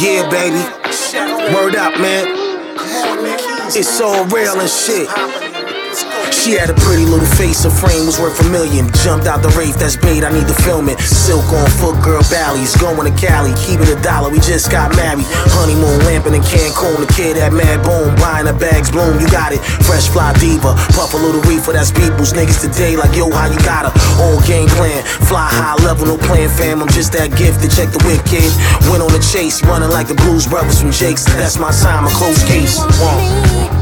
Yeah, baby. Word up, man. It's all real and shit. She had a pretty little face, her frame was worth $1 million. Jumped out the Wraith, that's bait, I need to film it. Silk on foot, girl Bally's, going to Cali, keep it $1, we just got married. Honeymoon, lamping in Cancun, the kid had mad boom, buying her bags, bloom, you got it. Fresh fly diva, puff a little reefer, that's people's niggas today, like yo, how you got her? All game plan, fly high level, no plan fam, I'm just that gifted, check the whip kid. Went on the chase, running like the Blues Brothers from Jake's, that's my sign, my close case.